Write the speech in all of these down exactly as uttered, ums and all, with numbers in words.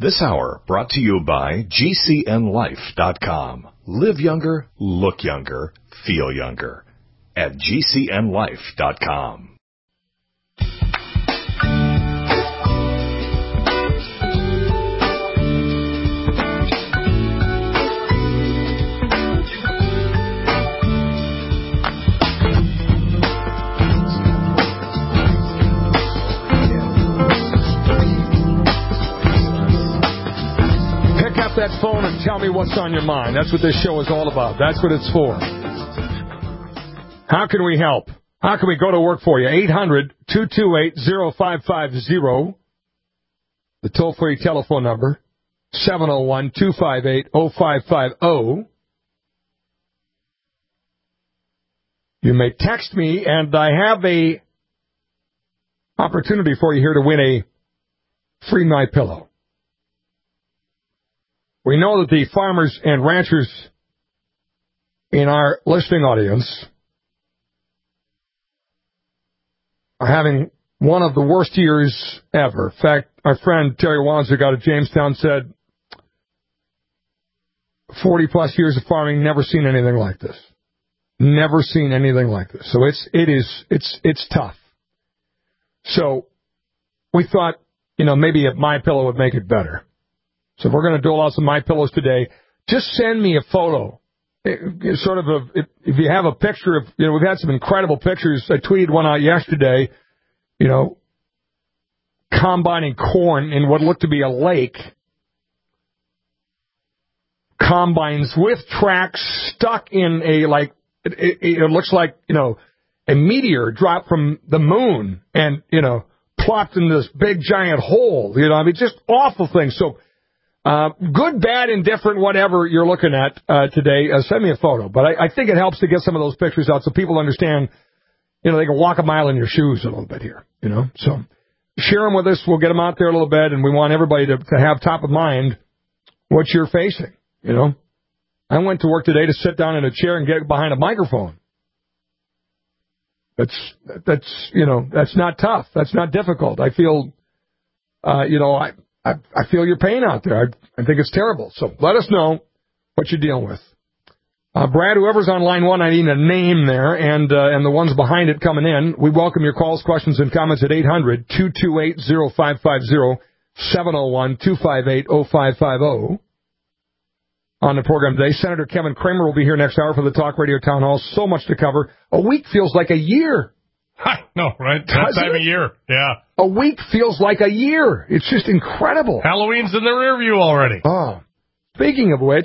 This hour brought to you by G C N Life dot com. Live younger, look younger, feel younger at G C N Life dot com. That phone and tell me what's on your mind. That's what this show is all about. That's what it's for. How can we help? How can we go to work for you? eight hundred, two two eight, oh five five oh. The toll-free telephone number, seven oh one, two five eight, oh five five oh. You may text me, and I have a opportunity for you here to win a free MyPillow. We know that the farmers and ranchers in our listening audience are having one of the worst years ever. In fact, our friend Terry Wanzer out of Jamestown said forty-plus years of farming, never seen anything like this. Never seen anything like this. So it's it is it's it's tough. So we thought, you know, maybe a MyPillow would make it better. So if we're going to dole out some MyPillows today, just send me a photo. It, sort of a, if, if you have a picture of, you know, we've had some incredible pictures. I tweeted one out yesterday, you know, combining corn in what looked to be a lake. Combines with tracks stuck in a, like, it, it, it looks like, you know, a meteor dropped from the moon and, you know, plopped in this big giant hole. You know, I mean, just awful things. So, Uh, good, bad, indifferent, whatever you're looking at uh, today, uh, send me a photo. But I, I think it helps to get some of those pictures out so people understand, you know, they can walk a mile in your shoes a little bit here, you know. So share them with us. We'll get them out there a little bit, and we want everybody to, to have top of mind what you're facing, you know. I went to work today to sit down in a chair and get behind a microphone. That's, that's you know, that's not tough. That's not difficult. I feel, uh, you know, I... I, I feel your pain out there. I, I think it's terrible. So let us know what you're dealing with. Uh, Brad, whoever's on line one, I need a name there, and uh, and the ones behind it coming in. We welcome your calls, questions, and comments at eight hundred, two two eight, oh five five oh, seven oh one, two five eight, oh five five oh. On the program today, Senator Kevin Cramer will be here next hour for the Talk Radio Town Hall. So much to cover. A week feels like a year. I know, right? That time of year, yeah. A week feels like a year. It's just incredible. Halloween's in the rear view already. Oh. Speaking of which,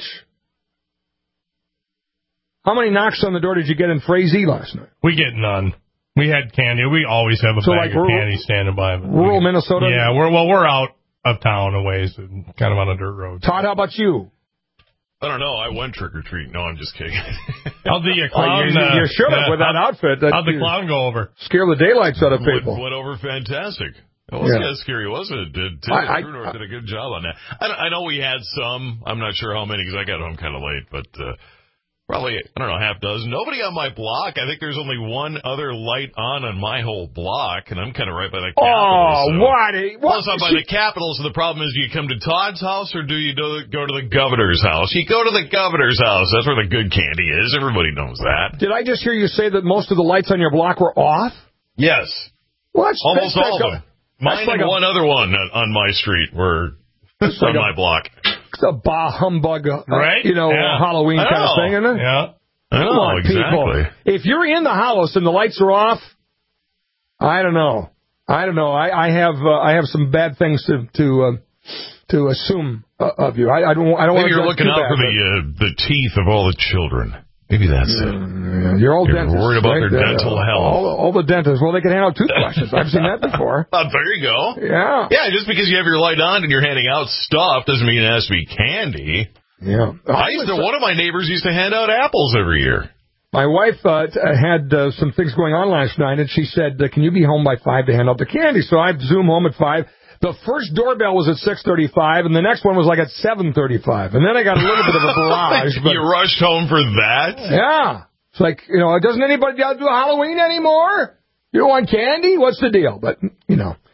how many knocks on the door did you get in Frazee last night? We get none. We had candy. We always have a so bag like of rural, candy standing by. Rural we, Minnesota? Yeah, we're well, we're out of town a ways, kind of on a dirt road. Todd, how about you? I don't know. I went trick-or-treat. No, I'm just kidding. How'd the clown... Oh, you, you should have uh, with that outfit. That how'd the clown go over? Scare the daylights out of people. Went, went over fantastic. It wasn't yeah. as scary, was it? Did, Tim I, Trudeau I, did a good job on that. I, I know we had some. I'm not sure how many because I got home kind of late, but uh, probably, I don't know, half dozen. Nobody on my block. I think there's only one other light on on my whole block, and I'm kind of right by the Capitol. Oh, so. what? Plus, I'm by the Capitol, so the problem is, do you come to Todd's house or do you do, go to the governor's house? You go to the governor's house. That's where the good candy is. Everybody knows that. Did I just hear you say that most of the lights on your block were off? Yes. What? Almost all of them. Mine like and a, one other one on my street were on like my a, block. It's a bah humbug, uh, right? You know, yeah. Halloween kind of thing, isn't it? Yeah. I know, Come on, exactly. people. If you're in the house and the lights are off, I don't know. I don't know. I, I have uh, I have some bad things to to uh, to assume uh, of you. I, I don't. I don't. Maybe want you're looking out bad, for the uh, the teeth of all the children. Maybe that's it. Yeah, you're all you're dentists. worried about right? their dental uh, health. All, all the dentists. Well, they can hand out toothbrushes. I've seen that before. Oh, there you go. Yeah. Yeah, just because you have your light on and you're handing out stuff doesn't mean it has to be candy. Yeah. I used to, one of my neighbors used to hand out apples every year. My wife uh, had uh, some things going on last night, and she said, uh, can you be home by five to hand out the candy? So I zoom home at five. The first doorbell was at six thirty-five, and the next one was like at seven thirty-five. And then I got a little bit of a barrage. But, you rushed home for that? Yeah. It's like, you know, doesn't anybody do Halloween anymore? You don't want candy? What's the deal? But, you know.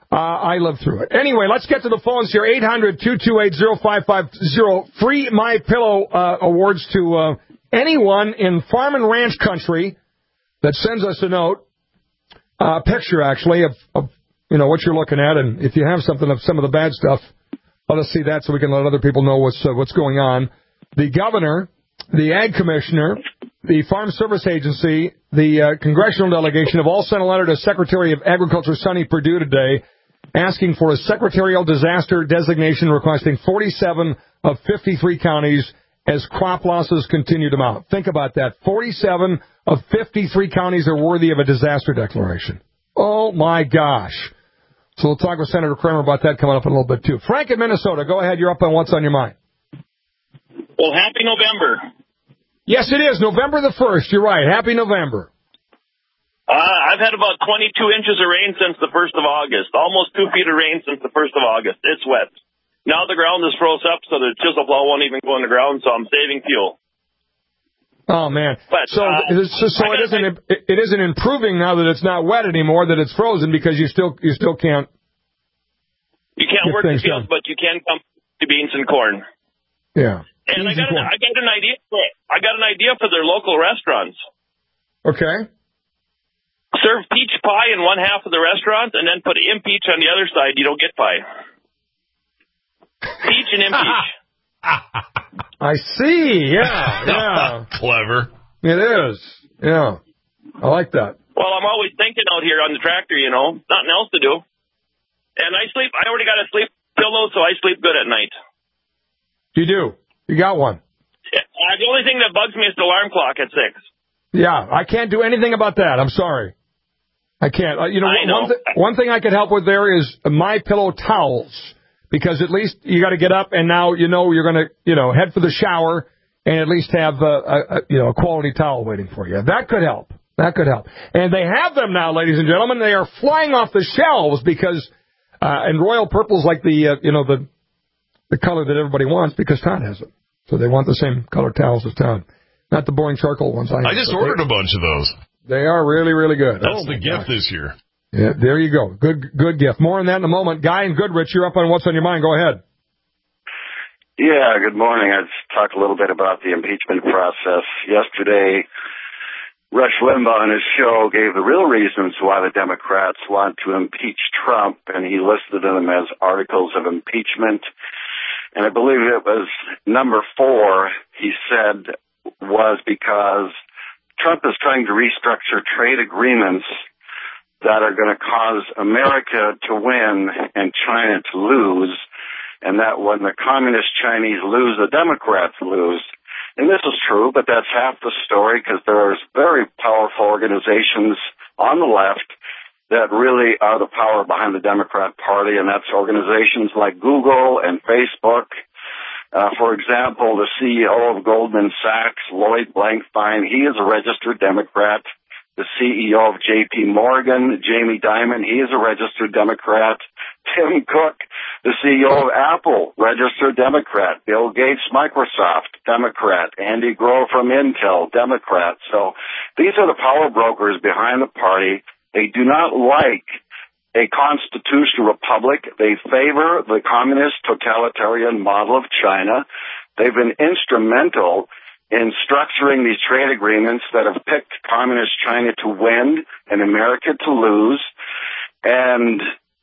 Uh, I lived through it. Anyway, let's get to the phones here. eight hundred, two two eight, oh five five oh. Free My Pillow uh, awards to uh, anyone in farm and ranch country that sends us a note, a uh, picture, actually, of, of you know what you're looking at. And if you have something of some of the bad stuff, let us see that so we can let other people know what's uh, what's going on. The governor, the ag commissioner, the Farm Service Agency, the uh, congressional delegation have all sent a letter to Secretary of Agriculture Sonny Perdue today asking for a secretarial disaster designation requesting forty-seven of fifty-three counties as crop losses continue to mount. Think about that. forty-seven of fifty-three counties are worthy of a disaster declaration. Oh, my gosh. So we'll talk with Senator Kramer about that coming up in a little bit, too. Frank in Minnesota, go ahead. You're up on what's on your mind. Well, happy November. Yes, it is. November the first. You're right. Happy November. Uh, I've had about twenty-two inches of rain since the first of August. Almost two feet of rain since the first of August. It's wet. Now the ground is froze up, so the chisel plow won't even go in the ground, so I'm saving fuel. Oh, man. But, so uh, so, so it, isn't, it, it isn't improving now that it's not wet anymore, that it's frozen, because you still you still can't... You can't work the fields, done. But you can come to beans and corn. Yeah. And I got, an, I got an idea for I got an idea for their local restaurants. Okay. Serve peach pie in one half of the restaurant, and then put impeach on the other side. You don't get pie. Peach and impeach. I see. Yeah, yeah. Clever. It is. Yeah. I like that. Well, I'm always thinking out here on the tractor, you know. Nothing else to do. And I sleep. I already got a sleep pillow, so I sleep good at night. You do. You got one. Yeah, uh, the only thing that bugs me is the alarm clock at six. Yeah, I can't do anything about that. I'm sorry. I can't. Uh, you know, I know. One, th- one thing I could help with there is My Pillow towels, because at least you got to get up and now you know you're going to, you know, head for the shower and at least have a, a, a you know a quality towel waiting for you. That could help. That could help. And they have them now, ladies and gentlemen. They are flying off the shelves because uh, and royal purple's like the uh, you know the the color that everybody wants because Todd has it. So they want the same color towels as Todd. Not the boring charcoal ones. I, I just ordered a bunch of those. They are really, really good. That's oh, the gift gosh. this year. Yeah, there you go. Good good gift. More on that in a moment. Guy in Goodrich, you're up on what's on your mind. Go ahead. Yeah, good morning. I'd talk a little bit about the impeachment process. Yesterday, Rush Limbaugh on his show gave the real reasons why the Democrats want to impeach Trump, and he listed them as articles of impeachment. And I believe it was number four, he said, was because Trump is trying to restructure trade agreements that are going to cause America to win and China to lose, and that when the communist Chinese lose, the Democrats lose. And this is true, but that's half the story, because there's very powerful organizations on the left that really are the power behind the Democrat Party, and that's organizations like Google and Facebook. Uh, for example, the C E O of Goldman Sachs, Lloyd Blankfein, he is a registered Democrat. The C E O of J P Morgan, Jamie Dimon, he is a registered Democrat. Tim Cook, the C E O of Apple, registered Democrat. Bill Gates, Microsoft, Democrat. Andy Grove from Intel, Democrat. So these are the power brokers behind the party. They do not like a constitutional republic. They favor the communist totalitarian model of China. They've been instrumental in structuring these trade agreements that have picked communist China to win and America to lose. And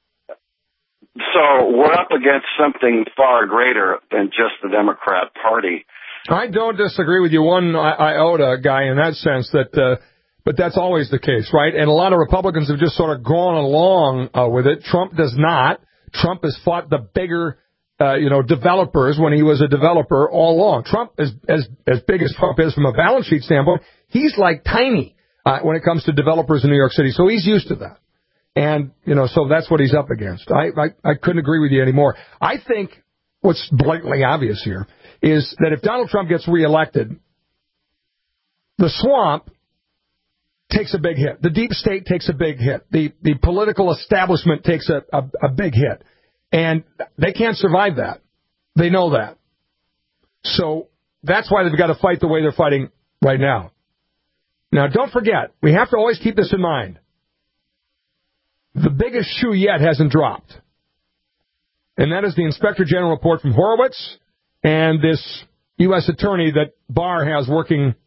so we're up against something far greater than just the Democrat Party. I don't disagree with you one iota, Guy, in that sense, that uh, but that's always the case, right? And a lot of Republicans have just sort of gone along uh, with it. Trump does not. Trump has fought the bigger, uh, you know, developers when he was a developer all along. Trump is as as big as Trump is from a balance sheet standpoint. He's like tiny uh, when it comes to developers in New York City, so he's used to that. And, you know, so that's what he's up against. I, I, I couldn't agree with you anymore. I think what's blatantly obvious here is that if Donald Trump gets reelected, the swamp takes a big hit. The deep state takes a big hit. The the political establishment takes a, a, a big hit. And they can't survive that. They know that. So that's why they've got to fight the way they're fighting right now. Now, don't forget, we have to always keep this in mind. the biggest shoe yet hasn't dropped. And that is the Inspector General report from Horowitz and this U S attorney that Barr has working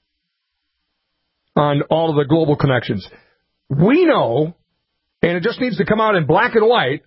on all of the global connections. We know, and it just needs to come out in black and white,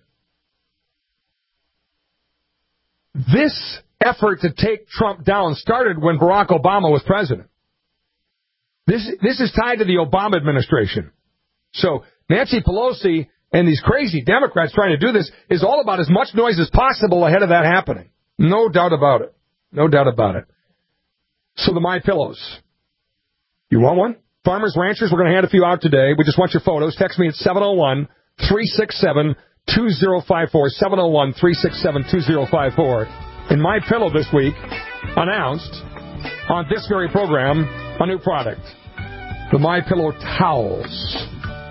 this effort to take Trump down started when Barack Obama was president. This, this is tied to the Obama administration. So Nancy Pelosi and these crazy Democrats trying to do this is all about as much noise as possible ahead of that happening. No doubt about it. No doubt about it. So the My Pillows. You want one? Farmers, ranchers, we're going to hand a few out today. We just want your photos. Text me at seven oh one, three six seven, two oh five four, seven oh one, three six seven, two oh five four. And My Pillow this week announced on this very program a new product, the My Pillow towels.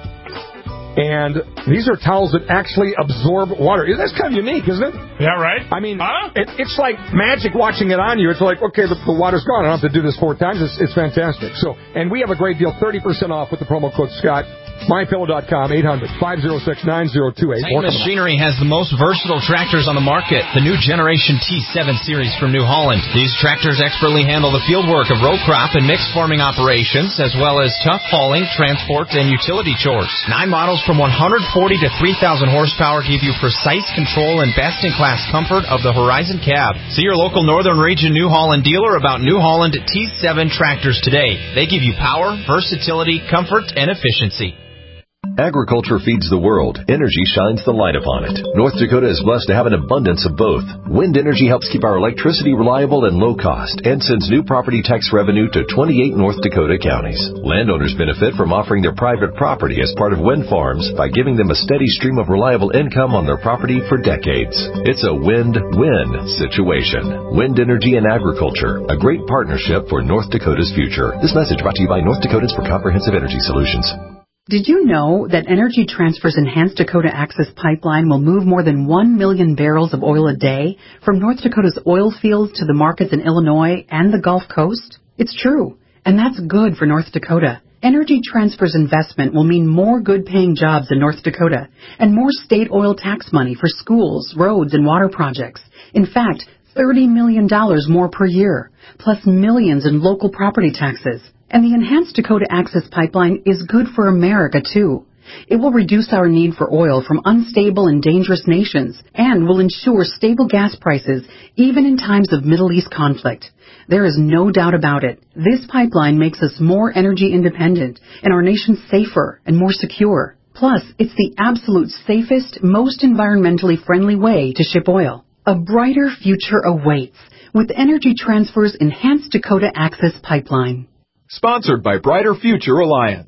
And these are towels that actually absorb water. That's kind of unique, isn't it? Yeah, right? I mean, huh? it, it's like magic watching it on you. It's like, okay, the, the water's gone. I don't have to do this four times. It's, it's fantastic. So, and we have a great deal, thirty percent off with the promo code Scott. my pillow dot com, eight hundred, five oh six, nine oh two eight. Titan Machinery has the most versatile tractors on the market. The new Generation T seven series from New Holland. These tractors expertly handle the field work of row crop and mixed farming operations, as well as tough hauling, transport, and utility chores. Nine models from one hundred forty to three thousand horsepower give you precise control and best-in-class comfort of the Horizon cab. See your local Northern Region New Holland dealer about New Holland T seven tractors today. They give you power, versatility, comfort, and efficiency. Agriculture feeds the world. Energy shines the light upon it. North Dakota is blessed to have an abundance of both. Wind energy helps keep our electricity reliable and low cost and sends new property tax revenue to twenty-eight North Dakota counties. Landowners benefit from offering their private property as part of wind farms by giving them a steady stream of reliable income on their property for decades. It's a win-win situation. Wind energy and agriculture, a great partnership for North Dakota's future. This message brought to you by North Dakotans for Comprehensive Energy Solutions. Did you know that Energy Transfer's Enhanced Dakota Access Pipeline will move more than one million barrels of oil a day from North Dakota's oil fields to the markets in Illinois and the Gulf Coast? It's true, and that's good for North Dakota. Energy Transfer's investment will mean more good-paying jobs in North Dakota and more state oil tax money for schools, roads, and water projects. In fact, thirty million dollars more per year, plus millions in local property taxes. And the Enhanced Dakota Access Pipeline is good for America, too. It will reduce our need for oil from unstable and dangerous nations and will ensure stable gas prices even in times of Middle East conflict. There is no doubt about it. This pipeline makes us more energy independent and our nation safer and more secure. Plus, it's the absolute safest, most environmentally friendly way to ship oil. A brighter future awaits with Energy Transfer's Enhanced Dakota Access Pipeline. Sponsored by Brighter Future Alliance.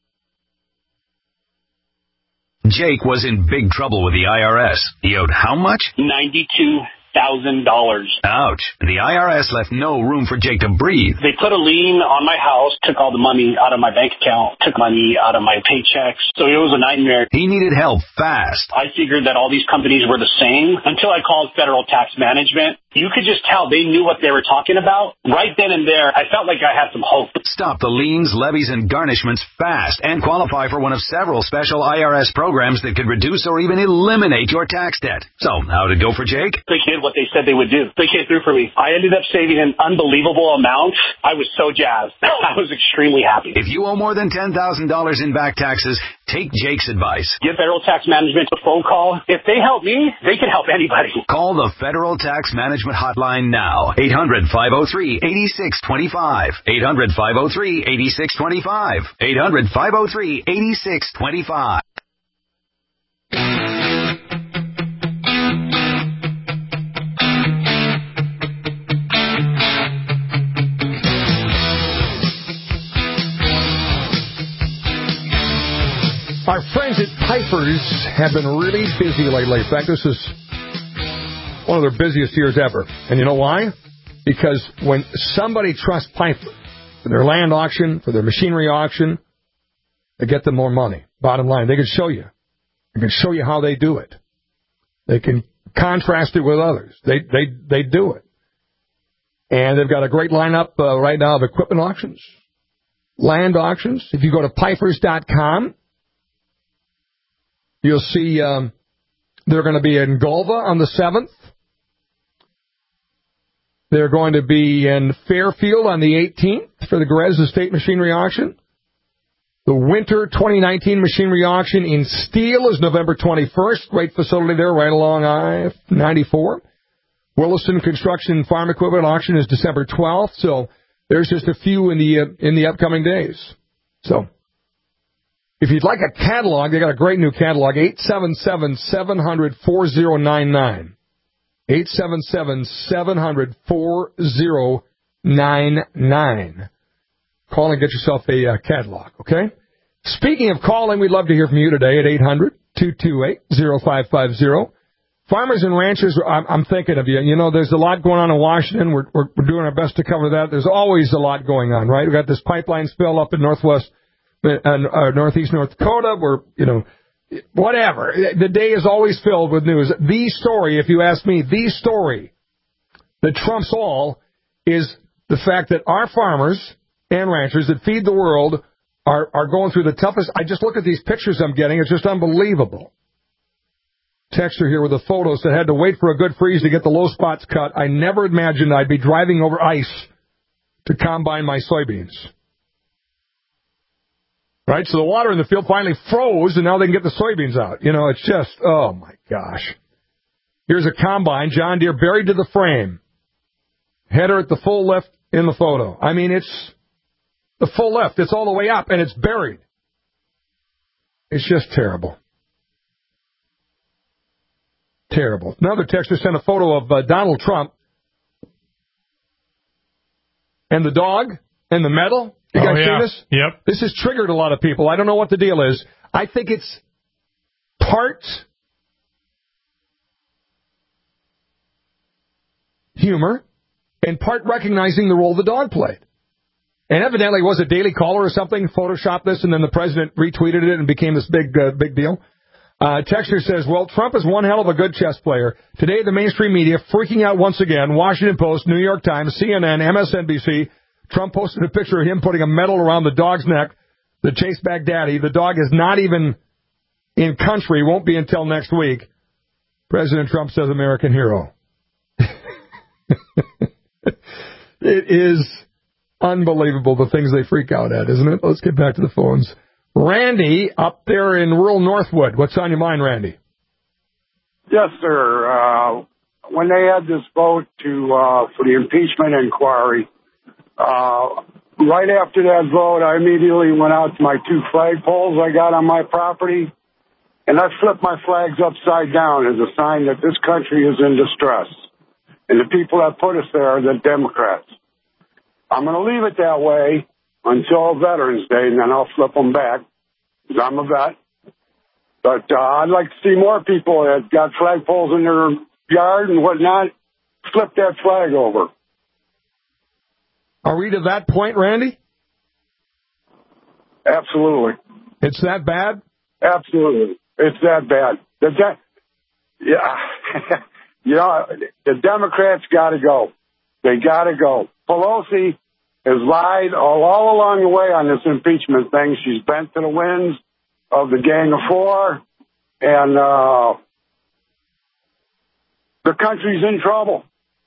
Jake was in big trouble with the I R S. He owed how much? ninety-two thousand dollars. Ouch. The I R S left no room for Jake to breathe. They put a lien on my house, took all the money out of my bank account, took money out of my paychecks. So it was a nightmare. He needed help fast. I figured that all these companies were the same until I called Federal Tax Management. You could just tell they knew what they were talking about. Right then and there, I felt like I had some hope. Stop the liens, levies, and garnishments fast and qualify for one of several special I R S programs that could reduce or even eliminate your tax debt. So, how did it go for Jake? They did what they said they would do. They came through for me. I ended up saving an unbelievable amount. I was so jazzed. I was extremely happy. If you owe more than ten thousand dollars in back taxes, take Jake's advice. Give Federal Tax Management a phone call. If they help me, they can help anybody. Call the Federal Tax Management hotline now. eight hundred, five oh three, eight six two five. eight hundred, five oh three, eight six two five. eight hundred, five oh three, eight six two five. Our friends at Piper's have been really busy lately. In fact, this is one of their busiest years ever. And you know why? Because when somebody trusts Piper for their land auction, for their machinery auction, they get them more money. Bottom line, they can show you. They can show you how they do it. They can contrast it with others. They they they do it. And they've got a great lineup uh, right now of equipment auctions, land auctions. If you go to pipers dot com, You'll see um, they're going to be in Gulva on the seventh. They're going to be in Fairfield on the eighteenth for the Grez Estate Machinery Auction. The Winter twenty nineteen Machinery Auction in Steele is November twenty-first. Great facility there right along I ninety-four. Williston Construction Farm Equipment Auction is December twelfth. So there's just a few in the uh, in the upcoming days. So if you'd like a catalog, they got a great new catalog, eight seven seven, seven hundred, four oh nine nine. eight seven seven, seven hundred, four oh nine nine. Call and get yourself a uh, catalog, okay? Speaking of calling, we'd love to hear from you today at eight hundred, two two eight, oh five five oh. Farmers and ranchers, I'm, I'm thinking of you. You know, there's a lot going on in Washington. We're, we're, we're doing our best to cover that. There's always a lot going on, right? We've got this pipeline spill up in northwest, uh, uh, northeast North Dakota. We're, you know, whatever. The day is always filled with news. The story, if you ask me, the story that trumps all is the fact that our farmers and ranchers that feed the world are, are going through the toughest. I just look at these pictures I'm getting. It's just unbelievable. Texter here with the photos that had to wait for a good freeze to get the low spots cut. I never imagined I'd be driving over ice to combine my soybeans. Right? So the water in the field finally froze, and now they can get the soybeans out. You know, it's just, oh, my gosh. Here's a combine, John Deere buried to the frame. Header at the full lift in the photo. I mean, it's the full lift. It's all the way up, and it's buried. It's just terrible. Terrible. Another texter sent a photo of uh, Donald Trump and the dog and the medal. You guys oh, yeah. see this? Yep. This has triggered a lot of people. I don't know what the deal is. I think it's part humor and part recognizing the role the dog played. And evidently it was a Daily Caller or something, photoshopped this, and then the president retweeted it and became this big, uh, big deal. Uh, Texter says, well, Trump is one hell of a good chess player. Today, the mainstream media freaking out once again. Washington Post, New York Times, C N N, M S N B C. Trump posted a picture of him putting a medal around the dog's neck, the Chase Baghdadi. The dog is not even in country, won't be until next week. President Trump says American hero. It is unbelievable the things they freak out at, isn't it? Let's get back to the phones. Randy, up there in rural Northwood. What's on your mind, Randy? Yes, sir. Uh, when they had this vote to uh, for the impeachment inquiry, uh, right after that vote, I immediately went out to my two flagpoles I got on my property, and I flipped my flags upside down as a sign that this country is in distress. And the people that put us there are the Democrats. I'm going to leave it that way until Veterans Day, and then I'll flip them back, because I'm a vet. But uh, I'd like to see more people that got flagpoles in their yard and whatnot flip that flag over. Are we to that point, Randy? Absolutely. It's that bad? Absolutely. It's that bad. The de- yeah. You know, the Democrats got to go. They got to go. Pelosi has lied all, all along the way on this impeachment thing. She's bent to the winds of the Gang of Four, and uh, the country's in trouble.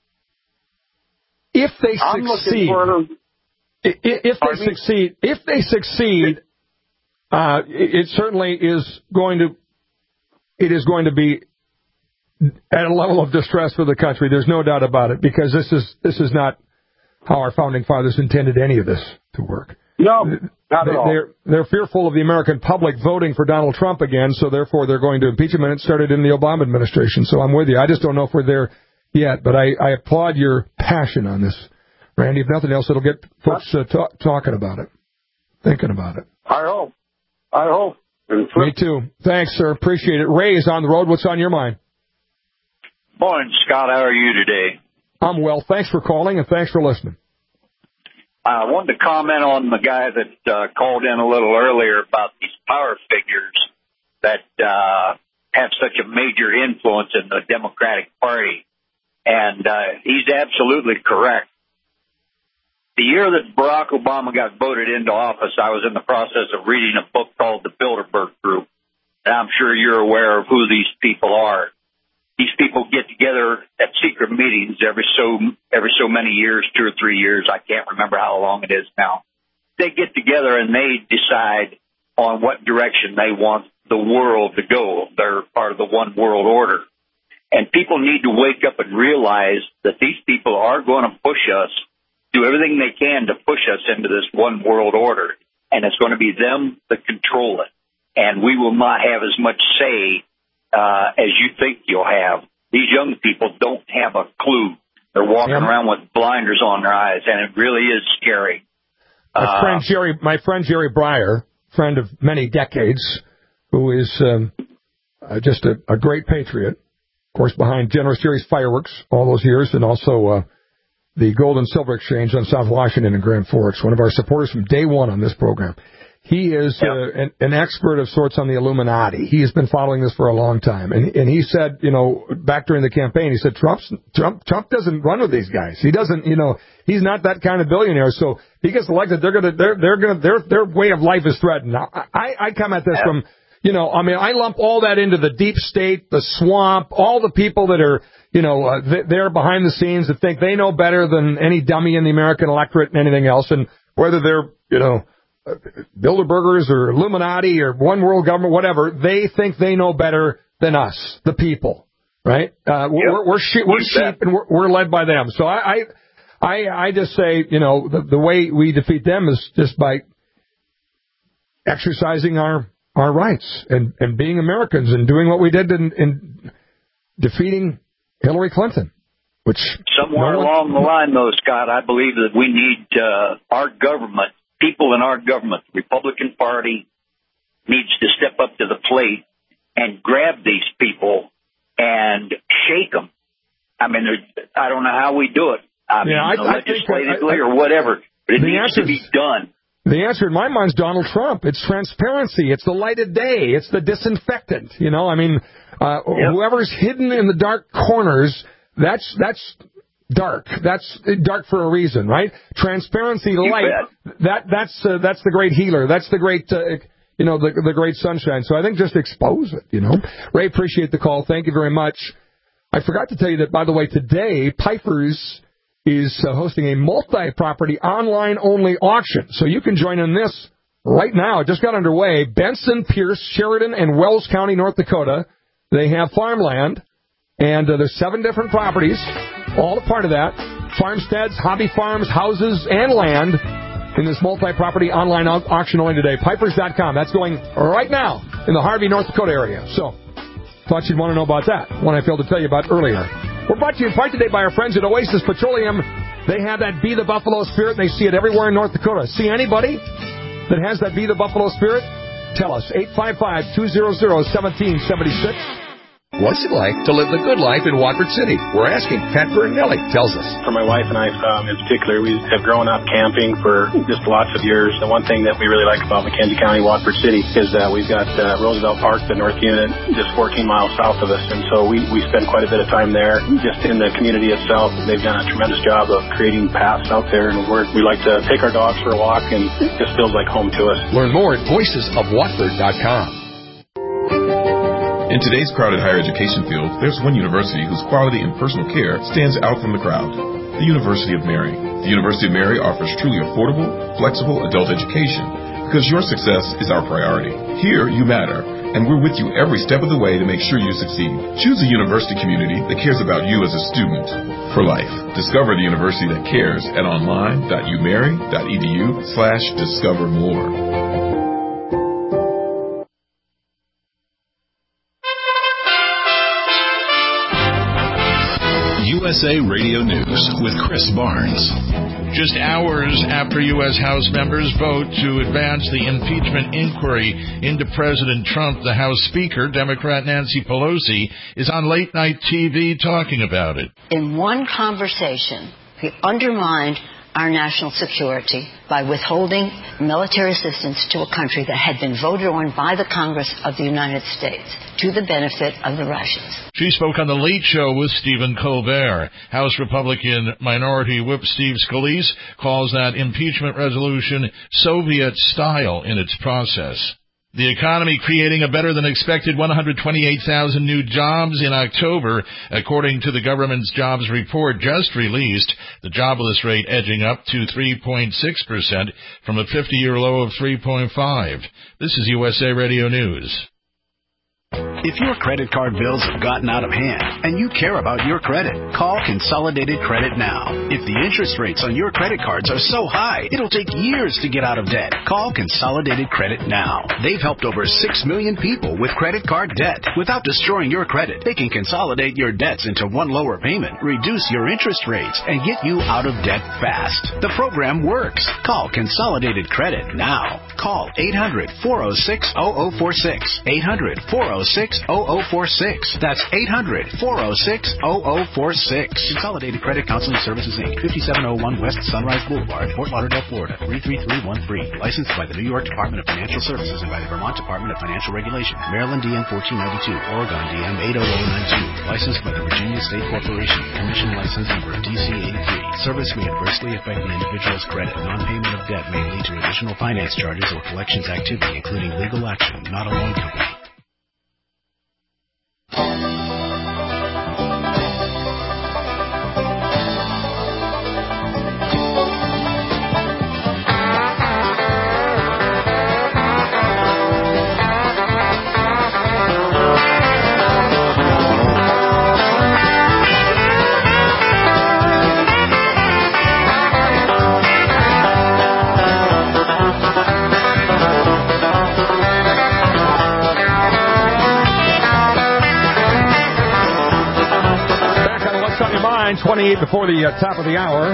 If they I'm succeed, for, if, if they me? succeed, if they succeed, uh, it, it certainly is going to, it is going to be at a level of distress for the country. There's no doubt about it, because this is this is not how our founding fathers intended any of this to work. No, not they, at all. They're, they're fearful of the American public voting for Donald Trump again, so therefore they're going to impeach him, and it started in the Obama administration. So I'm with you. I just don't know if we're there yet, but I, I applaud your passion on this, Randy. If nothing else, it'll get folks uh, talk, talking about it, thinking about it. I hope. I hope. Me too. Thanks, sir. Appreciate it. Ray is on the road. What's on your mind? Morning, Scott. How are you today? I'm well. Thanks for calling, and thanks for listening. I wanted to comment on the guy that uh, called in a little earlier about these power figures that uh, have such a major influence in the Democratic Party. And uh, he's absolutely correct. The year that Barack Obama got voted into office, I was in the process of reading a book called The Bilderberg Group. and I'm sure you're aware of who these people are. These people get together at secret meetings every so every so many years, two or three years. I can't remember how long it is now. They get together and they decide on what direction they want the world to go. They're part of the one world order. And people need to wake up and realize that these people are going to push us, do everything they can to push us into this one world order. And it's going to be them that control it. And we will not have as much say uh, as you think you'll have. These young people don't have a clue. They're walking yeah. around with blinders on their eyes, and it really is scary. My uh, friend Jerry, my friend Jerry Breyer, friend of many decades, who is um, uh, just a, a great patriot, of course, behind General Series Fireworks all those years, and also uh, the Gold and Silver Exchange on South Washington and Grand Forks, one of our supporters from day one on this program. He is yep. uh, an, an expert of sorts on the Illuminati. He has been following this for a long time. And, and he said, you know, back during the campaign, he said, Trump's, Trump Trump doesn't run with these guys. He doesn't, you know, he's not that kind of billionaire. So he gets elected, they're going to, they're, they're going to, their, their way of life is threatened. Now, I, I come at this yep. from, you know, I mean, I lump all that into the deep state, the swamp, all the people that are, you know, uh, they're behind the scenes that think they know better than any dummy in the American electorate and anything else. And whether they're, you know, Bilderbergers or Illuminati or one world government, whatever, they think they know better than us, the people, right? Uh, yep. We're, we're, she- we're sheep and we're, we're led by them. So I, I, I, I just say, you know, the, the way we defeat them is just by exercising our, our rights and, and being Americans and doing what we did in, in defeating Hillary Clinton, which somewhere no one, along the line, though, Scott, I believe that we need uh, our government. People in our government, the Republican Party, needs to step up to the plate and grab these people and shake them. I mean, I don't know how we do it. I mean, yeah, I, legislatively I I, or whatever, but it needs to be done. The answer in my mind is Donald Trump. It's transparency. It's the light of day. It's the disinfectant. You know, I mean, uh, yep. whoever's hidden in the dark corners, that's that's. Dark. That's dark for a reason, right? Transparency, you light. Bet. That that's uh, that's the great healer. That's the great, uh, you know, the the great sunshine. So I think just expose it. You know, Ray, appreciate the call. Thank you very much. I forgot to tell you that, by the way, today Piper's is uh, hosting a multi-property online-only auction, so you can join in this right now. It just got underway. Benson, Pierce, Sheridan, and Wells County, North Dakota. They have farmland, and uh, there's seven different properties. All a part of that. Farmsteads, hobby farms, houses, and land in this multi-property online au- auction only today. Pipers dot com. That's going right now in the Harvey, North Dakota area. So, thought you'd want to know about that. One I failed to tell you about earlier. We're brought to you in part today by our friends at Oasis Petroleum. They have that Be the Buffalo spirit, and they see it everywhere in North Dakota. See anybody that has that Be the Buffalo spirit? Tell us. eight five five, two hundred, one seven seven six. What's it like to live the good life in Watford City? We're asking. Pat Bernelli tells us. For my wife and I, um, in particular, we have grown up camping for just lots of years. The one thing that we really like about McKenzie County, Watford City, is that we've got uh, Roosevelt Park, the North Unit, just fourteen miles south of us. And so we, we spend quite a bit of time there. Just in the community itself, they've done a tremendous job of creating paths out there. And we're, we like to take our dogs for a walk, and it just feels like home to us. Learn more at voices of watford dot com. In today's crowded higher education field, there's one university whose quality and personal care stands out from the crowd. The University of Mary. The University of Mary offers truly affordable, flexible adult education because your success is our priority. Here, you matter, and we're with you every step of the way to make sure you succeed. Choose a university community that cares about you as a student for life. Discover the university that cares at online dot u mary dot e d u slash discover more. U S A Radio News with Chris Barnes. Just hours after U S House members vote to advance the impeachment inquiry into President Trump, the House Speaker, Democrat Nancy Pelosi, is on late-night T V talking about it. In one conversation, he undermined our national security by withholding military assistance to a country that had been voted on by the Congress of the United States to the benefit of the Russians. She spoke on The Late Show with Stephen Colbert. House Republican Minority Whip Steve Scalise calls that impeachment resolution Soviet-style in its process. The economy creating a better-than-expected one hundred twenty-eight thousand new jobs in October, according to the government's jobs report just released. The jobless rate edging up to three point six percent from a fifty-year low of three point five. This is U S A Radio News. If your credit card bills have gotten out of hand and you care about your credit, call Consolidated Credit now. If the interest rates on your credit cards are so high, it'll take years to get out of debt. Call Consolidated Credit now. They've helped over six million people with credit card debt. Without destroying your credit, they can consolidate your debts into one lower payment, reduce your interest rates, and get you out of debt fast. The program works. Call Consolidated Credit now. Call eight hundred, four oh six, oh oh four six. eight hundred, four oh six, oh oh four six. That's eight hundred, four oh six, oh oh four six. Consolidated Credit Counseling Services, Incorporated, fifty-seven oh one West Sunrise Boulevard, Fort Lauderdale, Florida, three three three one three. Licensed by the New York Department of Financial Services and by the Vermont Department of Financial Regulation. Maryland D M fourteen ninety-two, Oregon D M eight oh oh nine two. Licensed by the Virginia State Corporation. Commission license number D C eighty-three. Service may adversely affect the individual's credit. Non-payment of debt may lead to additional finance charges or collections activity, including legal action. Not a loan company. twenty-eight before the uh, top of the hour.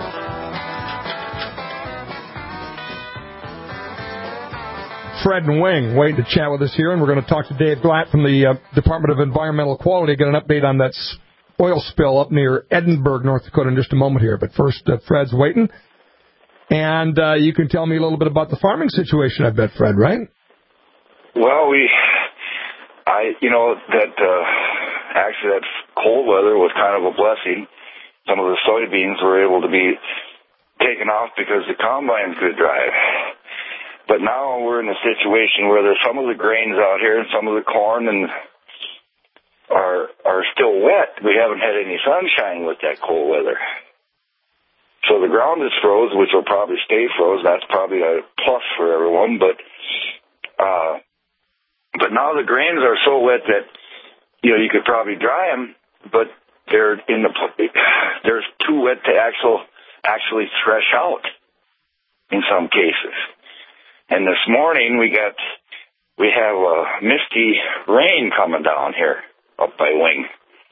Fred and Wing waiting to chat with us here, and we're going to talk to Dave Glatt from the uh, Department of Environmental Quality, get an update on that oil spill up near Edinburgh, North Dakota in just a moment here. But first, uh, Fred's waiting. And uh, you can tell me a little bit about the farming situation, I bet, Fred, right? Well, we, I, you know, that, uh, actually that cold weather was kind of a blessing. Some of the soybeans were able to be taken off because the combines could drive. But now we're in a situation where there's some of the grains out here and some of the corn and are are still wet. We haven't had any sunshine with that cold weather. So the ground is froze, which will probably stay froze. That's probably a plus for everyone. But uh, but now the grains are so wet that, you know, you could probably dry them, but they're in the they're too wet to actual actually thresh out in some cases. And this morning we got we have a misty rain coming down here up by Wing,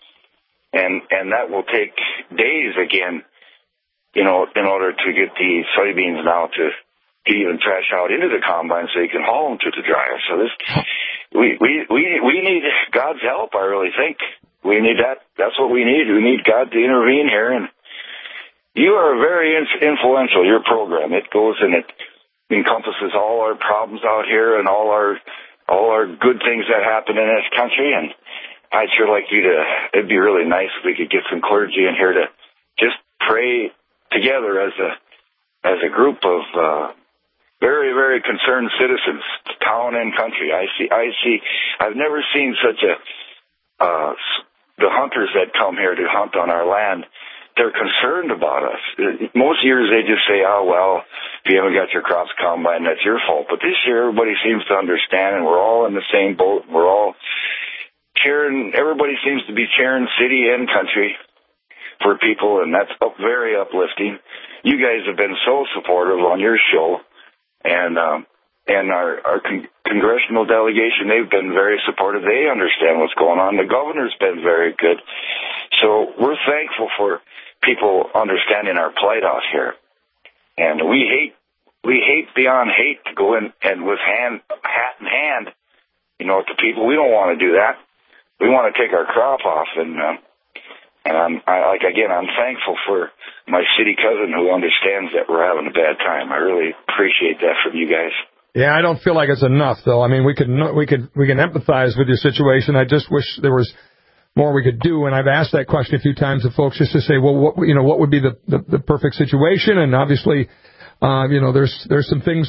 and and that will take days again, you know, in order to get the soybeans now to, to even thresh out into the combine so you can haul them to the dryer. So this we we we we need God's help. I really think we need that. That's what we need. We need God to intervene here. And you are very influential. Your program, it goes and it encompasses all our problems out here and all our all our good things that happen in this country. And I'd sure like you to. It'd be really nice if we could get some clergy in here to just pray together as a as a group of uh, very very concerned citizens, town and country. I see. I see. I've never seen such a. Uh, the hunters that come here to hunt on our land, they're concerned about us. Most years they just say, oh, well, if you haven't got your crops combined, that's your fault. But this year everybody seems to understand, and we're all in the same boat. We're all cheering. Everybody seems to be cheering city and country for people, and that's up, very uplifting. You guys have been so supportive on your show, and um, and our, our con- congressional delegation, they've been very supportive. They understand what's going on. The governor's been very good. So we're thankful for people understanding our plight out here. And we hate, we hate beyond hate to go in and with hand, hat in hand, you know, to people. We don't want to do that. We want to take our crop off. And, uh, and I'm, I, like, again, I'm thankful for my city cousin who understands that we're having a bad time. I really appreciate that from you guys. Yeah, I don't feel like it's enough, though. I mean, we could we could we can empathize with your situation. I just wish there was more we could do. And I've asked that question a few times to folks just to say, well, what you know, what would be the the, the perfect situation? And obviously, uh, you know, there's there's some things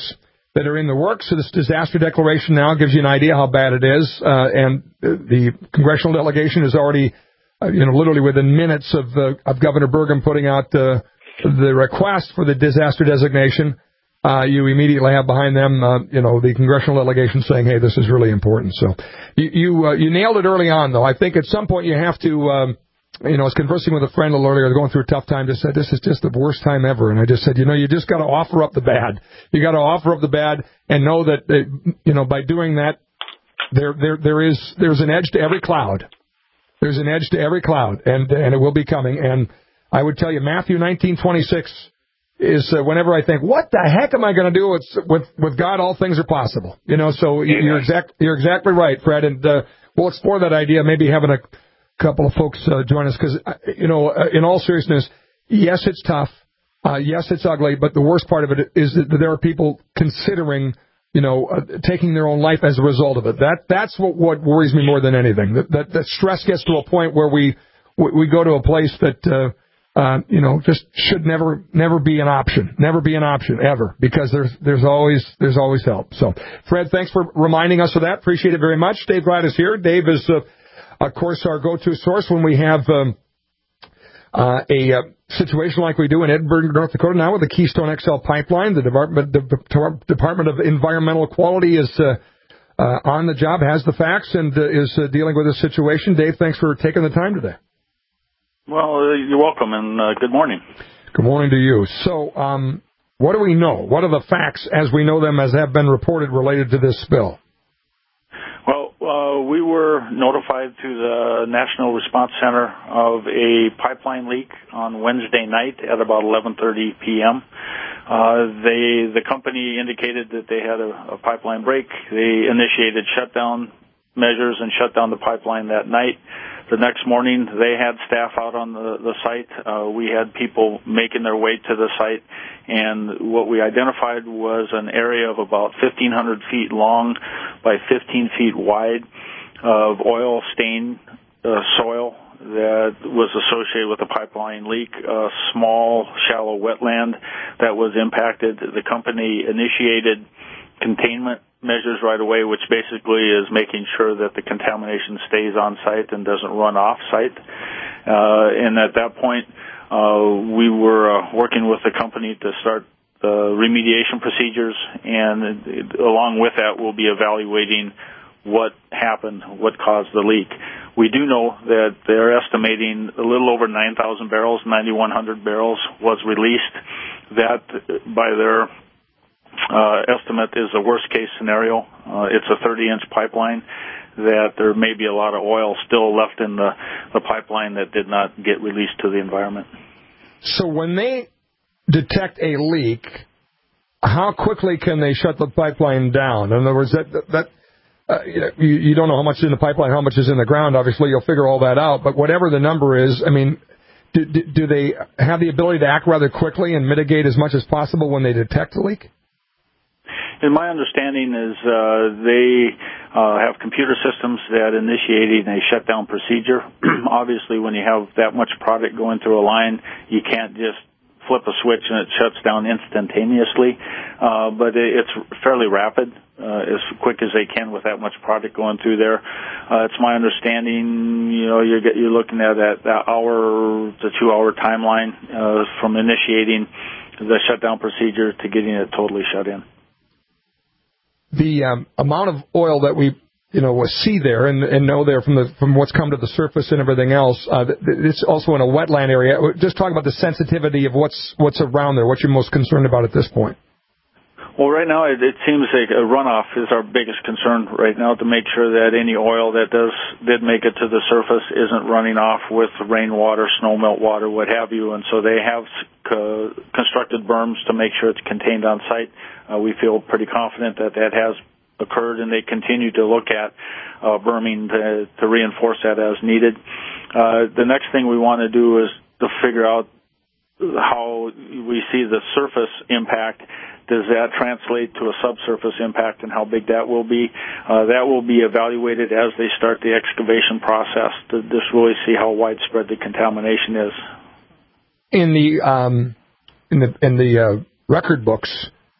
that are in the works. So this disaster declaration now gives you an idea how bad it is. Uh, and the congressional delegation is already, uh, you know, literally within minutes of, uh, of Governor Burgum putting out uh, the request for the disaster designation. Uh, you immediately have behind them, uh, you know, the congressional delegation saying, hey, this is really important. So you you, uh, you nailed it early on, though. I think at some point you have to, um, you know, I was conversing with a friend a little earlier, going through a tough time, just said, this is just the worst time ever. And I just said, you know, you just got to offer up the bad. You got to offer up the bad and know that, uh, you know, by doing that, there there there is there's an edge to every cloud. There's an edge to every cloud, and and it will be coming. And I would tell you, Matthew nineteen twenty-six is uh, whenever I think, what the heck am I going to do? It's with with God, all things are possible. You know, so yeah. you're exact you're exactly right, Fred. And uh, we'll explore that idea. Maybe having a couple of folks uh, join us because, uh, you know, uh, in all seriousness, yes, it's tough. Uh, yes, it's ugly. But the worst part of it is that there are people considering, you know, uh, taking their own life as a result of it. That that's what, what worries me more than anything. That, that that stress gets to a point where we we, we go to a place that. Uh, Uh, you know, just should never, never be an option. Never be an option ever, because there's, there's always, there's always help. So, Fred, thanks for reminding us of that. Appreciate it very much. Dave Glad is here. Dave is, uh, of course, our go-to source when we have um, uh, a uh, situation like we do in Edinburgh, North Dakota now with the Keystone X L pipeline. The Department, the Department of Environmental Quality is uh, uh, on the job, has the facts, and uh, is uh, dealing with this situation. Dave, thanks for taking the time today. Well, uh, you're welcome, and uh, good morning. Good morning to you. So, um, what do we know? What are the facts as we know them, as have been reported, related to this spill? Well, uh, we were notified through the National Response Center of a pipeline leak on Wednesday night at about eleven thirty p.m. Uh, they, the company indicated that they had a, a pipeline break. They initiated shutdown measures and shut down the pipeline that night. The next morning, they had staff out on the, the site. Uh, we had people making their way to the site, and what we identified was an area of about fifteen hundred feet long by fifteen feet wide of oil-stained uh, soil that was associated with the pipeline leak, a small, shallow wetland that was impacted. The company initiated containment measures right away, which basically is making sure that the contamination stays on site and doesn't run off site. Uh, and at that point, uh, we were uh, working with the company to start the remediation procedures, and it, along with that, we'll be evaluating what happened, what caused the leak. We do know that they're estimating a little over nine thousand barrels, nine thousand one hundred barrels was released. That, by their Uh, estimate, is a worst-case scenario. Uh, it's a thirty-inch pipeline that there may be a lot of oil still left in the, the pipeline that did not get released to the environment. So when they detect a leak, how quickly can they shut the pipeline down? In other words, that that uh, you, you don't know how much is in the pipeline, how much is in the ground. Obviously, you'll figure all that out. But whatever the number is, I mean, do, do, do they have the ability to act rather quickly and mitigate as much as possible when they detect a leak? And my understanding is uh, they uh, have computer systems that initiate a shutdown procedure. Obviously, when you have that much product going through a line, you can't just flip a switch and it shuts down instantaneously. Uh, but it's fairly rapid, uh, as quick as they can with that much product going through there. Uh, it's my understanding, you know, you're, you're looking at that, that hour to two-hour timeline uh, from initiating the shutdown procedure to getting it totally shut in. The um, amount of oil that we, you know, see there and, and know there from the from what's come to the surface and everything else, uh, it's also in a wetland area. Just talk about the sensitivity of what's what's around there. What you're most concerned about at this point? Well, right now it, it seems like a runoff is our biggest concern right now, to make sure that any oil that does did make it to the surface isn't running off with rainwater, snow melt water, what have you. And so they have uh, constructed berms to make sure it's contained on site. Uh, we feel pretty confident that that has occurred, and they continue to look at uh, berming to, to reinforce that as needed. Uh, the next thing we want to do is to figure out how we see the surface impact. Does that translate to a subsurface impact, and how big that will be? Uh, that will be evaluated as they start the excavation process to just really see how widespread the contamination is. In the um, in the in the uh, record books,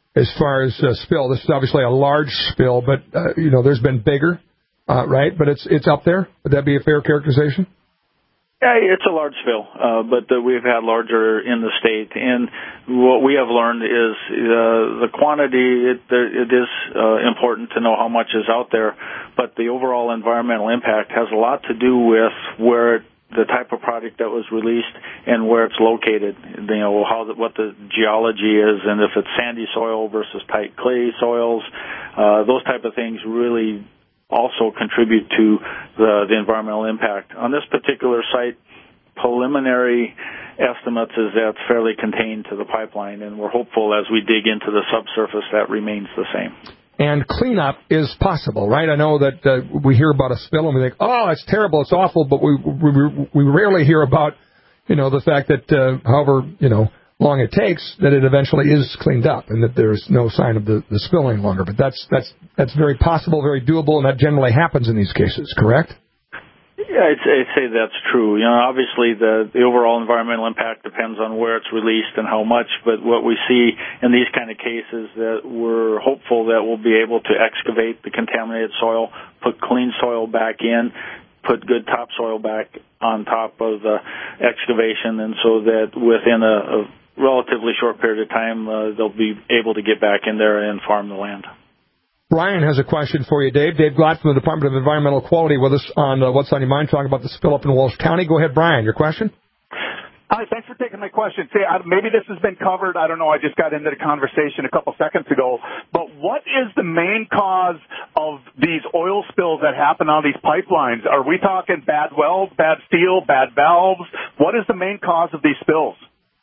as far as uh, spill. This is obviously a large spill, but, uh, you know, there's been bigger, uh, right? But it's it's up there. Would that be a fair characterization? Yeah, it's a large spill, uh, but uh, we've had larger in the state. And what we have learned is uh, the quantity, it, it is uh, important to know how much is out there, but the overall environmental impact has a lot to do with where it, the type of product that was released and where it's located. You know, how the, what the geology is, and if it's sandy soil versus tight clay soils, uh, those type of things really also contribute to the, the environmental impact. On this particular site, preliminary estimates is that it's fairly contained to the pipeline, and we're hopeful as we dig into the subsurface that remains the same. And cleanup is possible, right? I know that uh, we hear about a spill and we think, oh, it's terrible, it's awful, but we we, we rarely hear about, you know, the fact that uh, however, you know, long it takes, that it eventually is cleaned up and that there's no sign of the, the spill any longer. But that's that's that's very possible, very doable, and that generally happens in these cases, correct? Yeah, I'd say, I'd say that's true. You know, obviously the, the overall environmental impact depends on where it's released and how much, but what we see in these kind of cases that we're hopeful that we'll be able to excavate the contaminated soil, put clean soil back in, put good topsoil back on top of the excavation, and so that within a, a relatively short period of time, uh, they'll be able to get back in there and farm the land. Brian has a question for you, Dave. Dave Glott from the Department of Environmental Quality with us on uh, What's on Your Mind, talking about the spill up in Walsh County. Go ahead, Brian. Your question? Hi, thanks for taking my question. See, I, maybe this has been covered. I don't know. I just got into the conversation a couple seconds ago. But what is the main cause of these oil spills that happen on these pipelines? Are we talking bad welds, bad steel, bad valves? What is the main cause of these spills?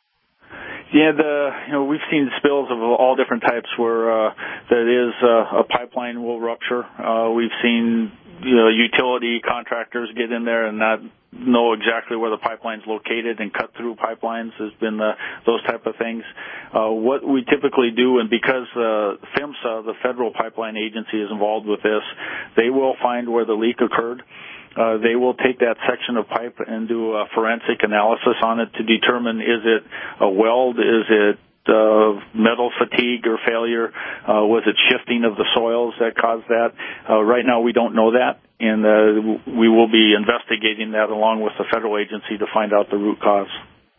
Yeah, the you know we've seen spills of all different types where uh, that is uh, a pipeline will rupture. Uh, we've seen you know utility contractors get in there and not know exactly where the pipeline's located and cut through pipelines. Has been the, those type of things. Uh, what we typically do, and because uh, PHMSA, the Federal Pipeline Agency, is involved with this, they will find where the leak occurred. Uh, they will take that section of pipe and do a forensic analysis on it to determine is it a weld, is it uh, metal fatigue or failure, uh, was it shifting of the soils that caused that? Uh, right now we don't know that, and uh, we will be investigating that along with the federal agency to find out the root cause.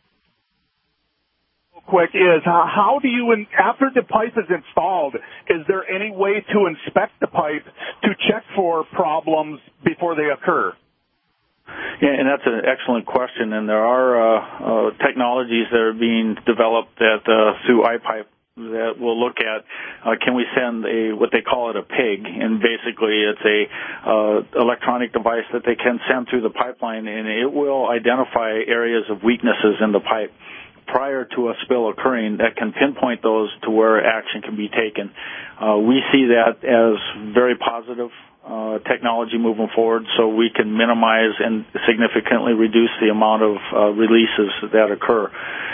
Quick is uh, how do you, after the pipe is installed, is there any way to inspect the pipe to check for problems before they occur? Yeah, and that's an excellent question. And there are uh, uh, technologies that are being developed that uh, through iPipe that will look at uh, can we send a what they call it a pig, and basically it's a uh, electronic device that they can send through the pipeline, and it will identify areas of weaknesses in the pipe prior to a spill occurring that can pinpoint those to where action can be taken. Uh, we see that as very positive uh, technology moving forward, so we can minimize and significantly reduce the amount of uh, releases that occur.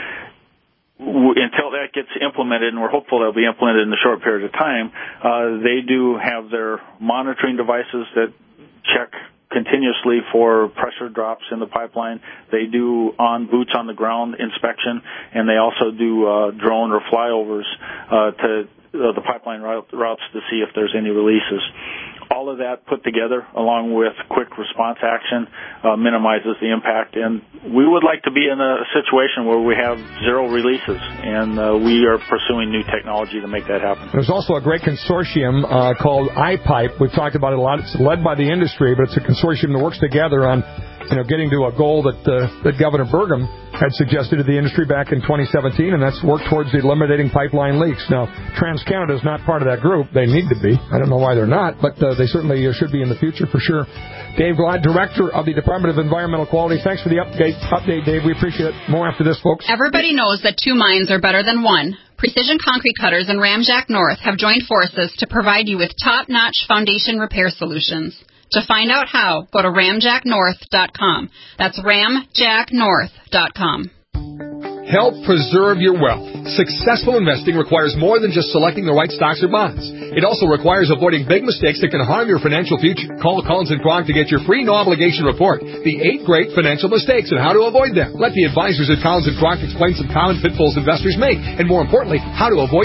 W- until that gets implemented, and we're hopeful that'll be implemented in a short period of time, uh, they do have their monitoring devices that check continuously for pressure drops in the pipeline. They do on boots on the ground inspection, and they also do uh, drone or flyovers uh, to uh, the pipeline route, routes to see if there's any releases. All of that put together, along with quick response action, uh, minimizes the impact. And we would like to be in a situation where we have zero releases, and uh, we are pursuing new technology to make that happen. There's also a great consortium uh, called iPipe. We've talked about it a lot. It's led by the industry, but it's a consortium that works together on, you know, getting to a goal that uh, that Governor Burgum had suggested to the industry back in twenty seventeen, and that's work towards eliminating pipeline leaks. Now, TransCanada is not part of that group. They need to be. I don't know why they're not, but uh, they certainly uh, should be in the future for sure. Dave Glott, Director of the Department of Environmental Quality. Thanks for the update, update, Dave. We appreciate it. More after this, folks. Everybody knows that two minds are better than one. Precision Concrete Cutters and Ramjack North have joined forces to provide you with top-notch foundation repair solutions. To find out how, go to ramjack north dot com. That's ramjack north dot com. Help preserve your wealth. Successful investing requires more than just selecting the right stocks or bonds. It also requires avoiding big mistakes that can harm your financial future. Call Collins and Kronk to get your free no-obligation report, The Eight Great Financial Mistakes and How to Avoid Them. Let the advisors at Collins and Kronk explain some common pitfalls investors make, and more importantly, how to avoid them.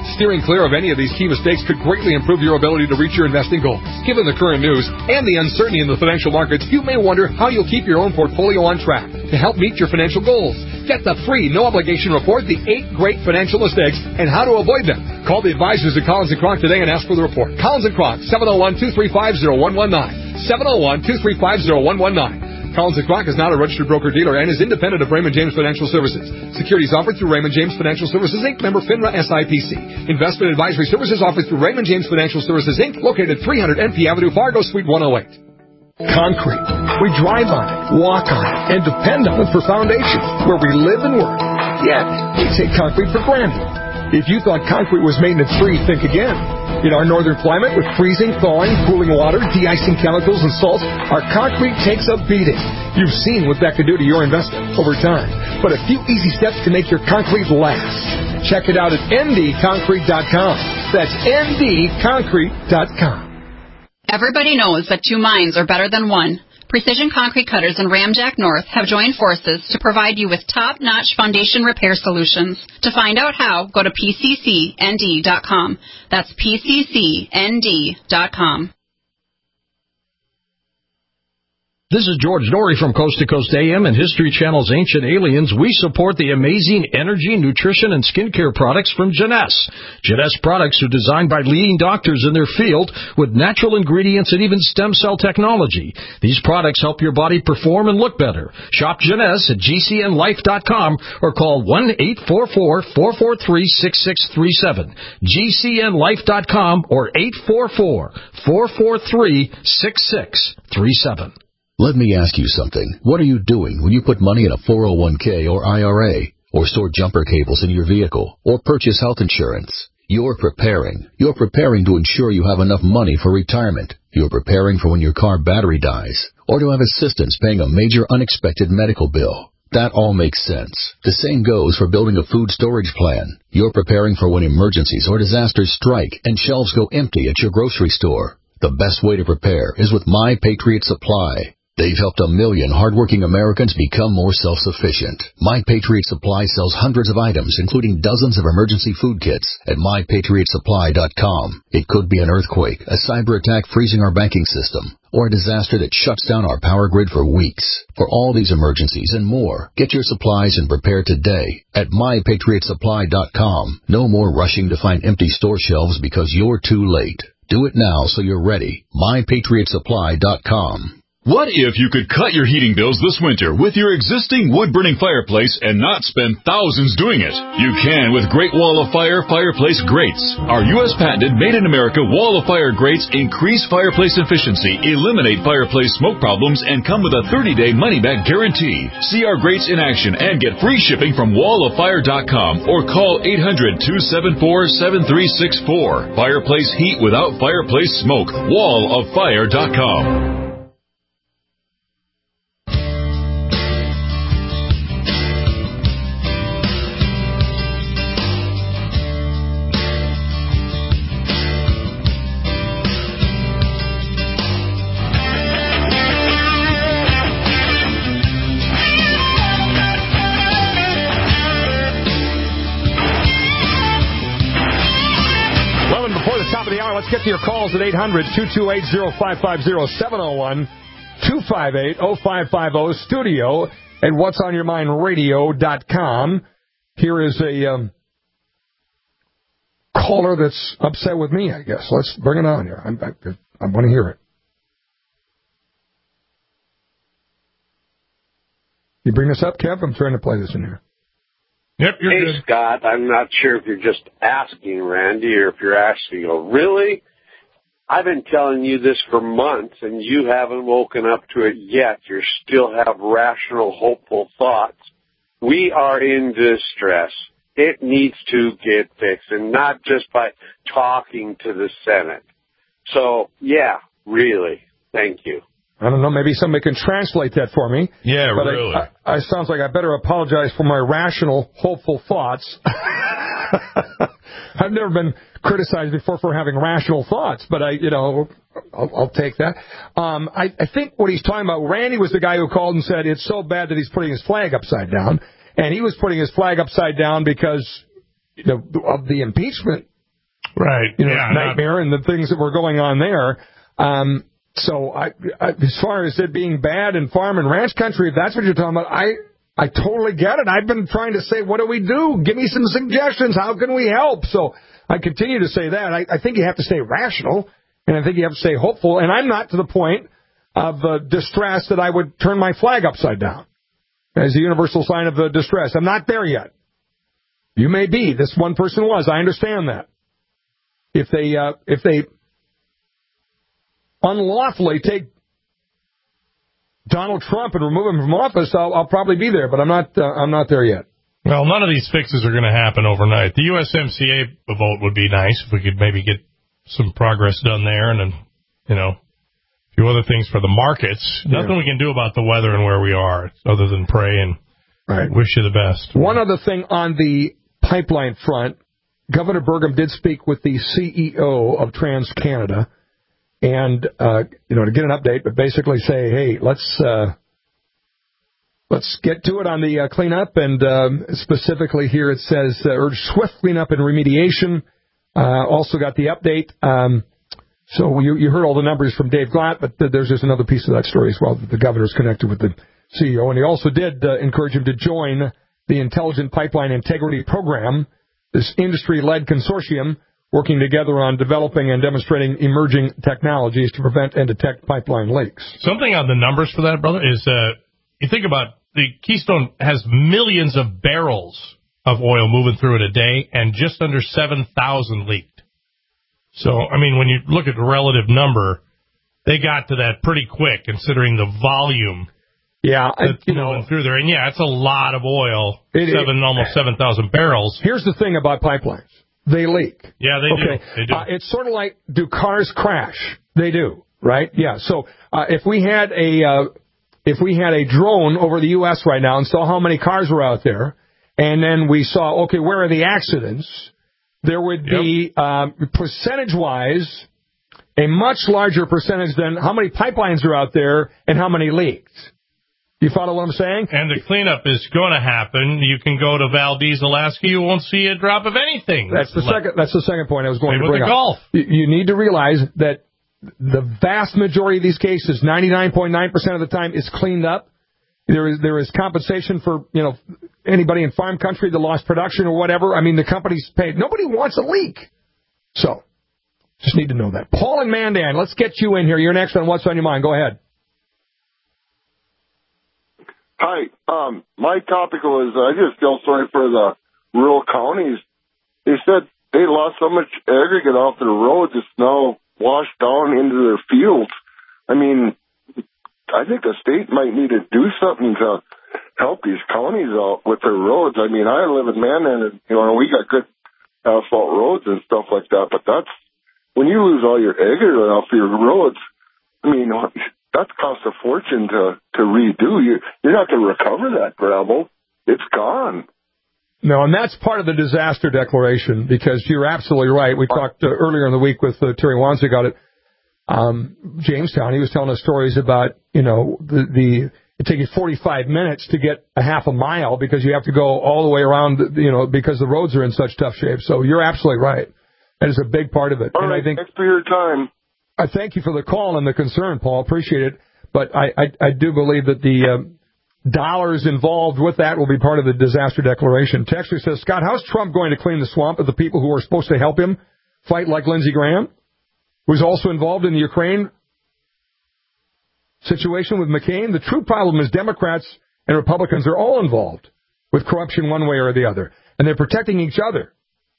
Steering clear of any of these key mistakes could greatly improve your ability to reach your investing goals. Given the current news and the uncertainty in the financial markets, you may wonder how you'll keep your own portfolio on track to help meet your financial goals. Get the free, no-obligation report, The eight Great Financial Mistakes, and How to Avoid Them. Call the advisors at Collins and Kronk today and ask for the report. Collins and Kronk, seven oh one, two three five, oh one one nine. seven oh one, two three five, oh one one nine. Collins and Kronk is not a registered broker-dealer and is independent of Raymond James Financial Services. Securities offered through Raymond James Financial Services, Incorporated, member FINRA S I P C. Investment advisory services offered through Raymond James Financial Services, Incorporated, located at three hundred N P Avenue, Fargo, Suite one oh eight. Concrete. We drive on it, walk on it, and depend on it for foundation, where we live and work. Yet, we take concrete for granted. If you thought concrete was maintenance-free, think again. In our northern climate, with freezing, thawing, cooling water, de-icing chemicals, and salts, our concrete takes a beating. You've seen what that could do to your investment over time. But a few easy steps can make your concrete last. Check it out at N D concrete dot com. That's N D concrete dot com. Everybody knows that two minds are better than one. Precision Concrete Cutters and Ramjack North have joined forces to provide you with top-notch foundation repair solutions. To find out how, go to P C C N D dot com. That's P C C N D dot com. This is George Norrie from Coast to Coast A M and History Channel's Ancient Aliens. We support the amazing energy, nutrition, and skincare products from Jeunesse. Jeunesse products are designed by leading doctors in their field with natural ingredients and even stem cell technology. These products help your body perform and look better. Shop Jeunesse at G C N life dot com or call one eight four four, four four three, six six three seven. G C N life dot com or eight four four, four four three, six six three seven. Let me ask you something. What are you doing when you put money in a four oh one k or I R A, or store jumper cables in your vehicle, or purchase health insurance? You're preparing. You're preparing to ensure you have enough money for retirement. You're preparing for when your car battery dies, or to have assistance paying a major unexpected medical bill. That all makes sense. The same goes for building a food storage plan. You're preparing for when emergencies or disasters strike and shelves go empty at your grocery store. The best way to prepare is with My Patriot Supply. They've helped a million hardworking Americans become more self-sufficient. My Patriot Supply sells hundreds of items, including dozens of emergency food kits, at my patriot supply dot com. It could be an earthquake, a cyber attack freezing our banking system, or a disaster that shuts down our power grid for weeks. For all these emergencies and more, get your supplies and prepare today at my patriot supply dot com. No more rushing to find empty store shelves because you're too late. Do it now so you're ready. my patriot supply dot com. What if you could cut your heating bills this winter with your existing wood-burning fireplace and not spend thousands doing it? You can with Great Wall of Fire fireplace grates. Our U S patented made-in-America Wall of Fire grates increase fireplace efficiency, eliminate fireplace smoke problems, and come with a thirty-day money-back guarantee. See our grates in action and get free shipping from wall of fire dot com or call eight hundred, two seven four, seven three six four. Fireplace heat without fireplace smoke. wall of fire dot com. Let's get to your calls at eight hundred, two two eight, oh five five oh, seven oh one, two five eight, oh five five oh, studio at what's on your mind radio dot com. Here is a um, caller that's upset with me, I guess. Let's bring it on here. I'm, I, I want to hear it. You bring this up, Kev? I'm trying to play this in here. Yep, you're hey, good. Scott, I'm not sure if you're just asking Randy or if you're asking, oh, really? I've been telling you this for months, and you haven't woken up to it yet. You still have rational, hopeful thoughts. We are in distress. It needs to get fixed, and not just by talking to the Senate. So, yeah, really, thank you. I don't know, maybe somebody can translate that for me. Yeah, but really. I, I, I sounds like I better apologize for my rational, hopeful thoughts. I've never been criticized before for having rational thoughts, but I, you know, I'll, I'll take that. Um, I, I think what he's talking about, Randy was the guy who called and said it's so bad that he's putting his flag upside down, and he was putting his flag upside down because, you know, of the impeachment right. you know, yeah, nightmare and the things that were going on there. Um, so I, I, as far as it being bad in farm and ranch country, if that's what you're talking about, I, I totally get it. I've been trying to say, what do we do? Give me some suggestions. How can we help? So I continue to say that. I, I think you have to stay rational, and I think you have to stay hopeful. And I'm not to the point of uh, distress that I would turn my flag upside down as a universal sign of uh, distress. I'm not there yet. You may be. This one person was. I understand that. If they uh, if they unlawfully take Donald Trump and remove him from office, I'll, I'll probably be there, but I'm not. Uh, I'm not there yet. Well, none of these fixes are going to happen overnight. The U S M C A vote would be nice if we could maybe get some progress done there, and then, you know, a few other things for the markets. Yeah. Nothing we can do about the weather and where we are, other than pray and right. wish you the best. One other thing on the pipeline front, Governor Burgum did speak with the C E O of TransCanada, and uh, you know, to get an update, but basically say, hey, let's. Uh, Let's get to it on the uh, cleanup, and um, specifically here it says uh, urge swift cleanup and remediation. Uh, also got the update. Um, so you, you heard all the numbers from Dave Glatt, but th- there's just another piece of that story as well. That the governor's connected with the C E O, and he also did uh, encourage him to join the Intelligent Pipeline Integrity Program, this industry-led consortium working together on developing and demonstrating emerging technologies to prevent and detect pipeline leaks. Something on the numbers for that, brother, is uh, you think about the Keystone has millions of barrels of oil moving through it a day, and just under seven thousand leaked. So, I mean, when you look at the relative number, they got to that pretty quick, considering the volume yeah, that's I, you moving know, through there. And, yeah, it's a lot of oil, it, seven, it, almost seven thousand barrels. Here's the thing about pipelines. They leak. Yeah, they okay. do. They do. Uh, it's sort of like, do cars crash? They do, right? Yeah, so uh, if we had a... Uh, If we had a drone over the U S right now and saw how many cars were out there, and then we saw, okay, where are the accidents, there would be, yep. um, percentage-wise, a much larger percentage than how many pipelines are out there and how many leaked. You follow what I'm saying? And the cleanup is going to happen. You can go to Valdez, Alaska. You won't see a drop of anything. That's the second. That's the second point I was going Same to bring with the up. Gulf. You, you need to realize that the vast majority of these cases, ninety-nine point nine percent of the time, is cleaned up. There is there is compensation for, you know, anybody in farm country that lost production or whatever. I mean, the company's paid. Nobody wants a leak. So, just need to know that. Paul and Mandan, let's get you in here. You're next on What's on Your Mind. Go ahead. Hi. Um, my topic was, I just feel sorry for the rural counties. They said they lost so much aggregate off their roads, it's now washed down into their fields. I mean, I think the state might need to do something to help these counties out with their roads. I mean, I live in Mandan, and, you know, we got good asphalt roads and stuff like that, but that's, when you lose all your aggregate off your roads, I mean, that costs a fortune to, to redo. You, you're not going to recover that gravel. It's gone. No, and that's part of the disaster declaration, because you're absolutely right. We talked uh, earlier in the week with uh, Terry Wanzig about it. Um, Jamestown, he was telling us stories about, you know, the, the it takes you forty-five minutes to get a half a mile because you have to go all the way around, you know, because the roads are in such tough shape. So you're absolutely right. That is a big part of it. All and right, I think, thanks for your time. I thank you for the call and the concern, Paul. Appreciate it. But I, I, I do believe that the um, dollars involved with that will be part of the disaster declaration. Texter says, Scott, how's Trump going to clean the swamp of the people who are supposed to help him fight, like Lindsey Graham, who's also involved in the Ukraine situation with McCain? The true problem is Democrats and Republicans are all involved with corruption one way or the other, and they're protecting each other.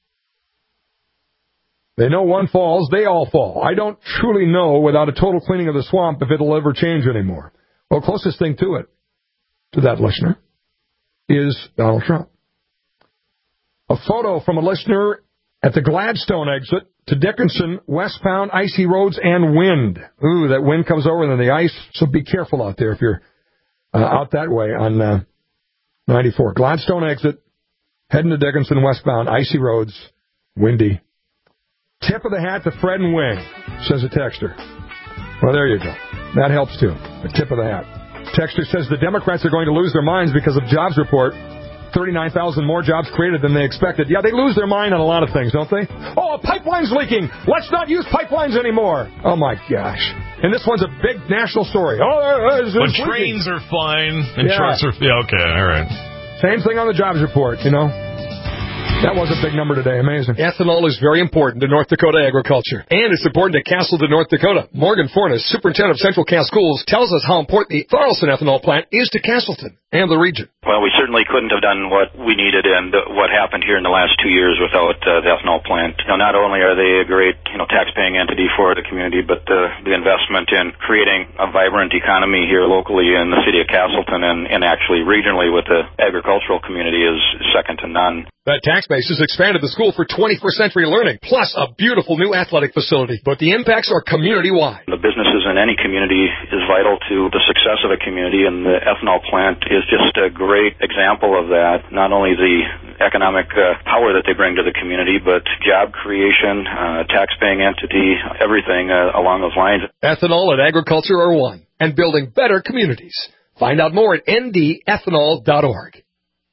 They know one falls, they all fall. I don't truly know, without a total cleaning of the swamp, if it'll ever change anymore. Well, closest thing to it, to that listener, is Donald Trump. A photo from a listener at the Gladstone exit to Dickinson, westbound, icy roads and wind. Ooh, that wind comes over and then the ice, so be careful out there if you're uh, out that way on uh, ninety-four. Gladstone exit, heading to Dickinson, westbound, icy roads, windy. Tip of the hat to Fred and Wing, says a texter. Well, there you go. That helps, too. A tip of the hat. Texter says the Democrats are going to lose their minds because of jobs report. thirty-nine thousand more jobs created than they expected. Yeah, they lose their mind on a lot of things, don't they? Oh, a pipeline's leaking. Let's not use pipelines anymore. Oh, my gosh. And this one's a big national story. Oh, uh, it's, But it's trains leaking. are fine, and Yeah. trucks are... Yeah, okay, all right. Same thing on the jobs report, you know. That was a big number today. Amazing. Ethanol is very important to North Dakota agriculture, and it's important to Castleton, North Dakota. Morgan Fornes, superintendent of Central Cass Schools, tells us how important the Thorolson ethanol plant is to Castleton and the region. Well, we certainly couldn't have done what we needed and what happened here in the last two years without uh, the ethanol plant. You know, not only are they a great, you know, tax-paying entity for the community, but the, the investment in creating a vibrant economy here locally in the city of Castleton and, and actually regionally with the agricultural community is second to none. That tax base has expanded the school for twenty-first century learning, plus a beautiful new athletic facility. But the impacts are community-wide. The businesses in any community is vital to the success of a community, and the ethanol plant is just a great example of that. Not only the economic uh, power that they bring to the community, but job creation, uh, tax-paying entity, everything uh, along those lines. Ethanol and agriculture are one, and building better communities. Find out more at N D ethanol dot org.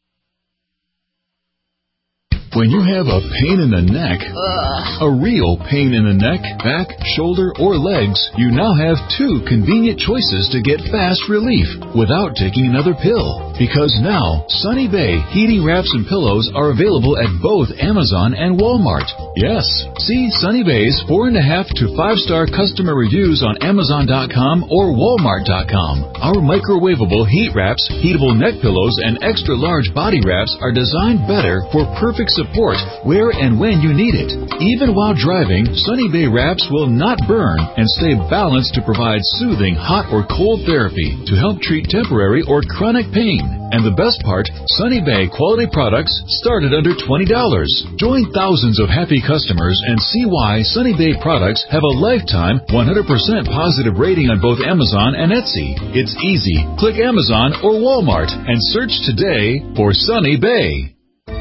When you have a pain in the neck, Ugh. a real pain in the neck, back, shoulder, or legs, you now have two convenient choices to get fast relief without taking another pill. Because now, Sunny Bay heating wraps and pillows are available at both Amazon and Walmart. Yes, see Sunny Bay's four and a half to five star customer reviews on Amazon dot com or Walmart dot com. Our microwavable heat wraps, heatable neck pillows, and extra large body wraps are designed better for perfect support where and when you need it. Even while driving, Sunny Bay wraps will not burn and stay balanced to provide soothing hot or cold therapy to help treat temporary or chronic pain. And the best part, Sunny Bay quality products start at under twenty dollars. Join thousands of happy customers and see why Sunny Bay products have a lifetime one hundred percent positive rating on both Amazon and Etsy. It's easy. Click Amazon or Walmart and search today for Sunny Bay.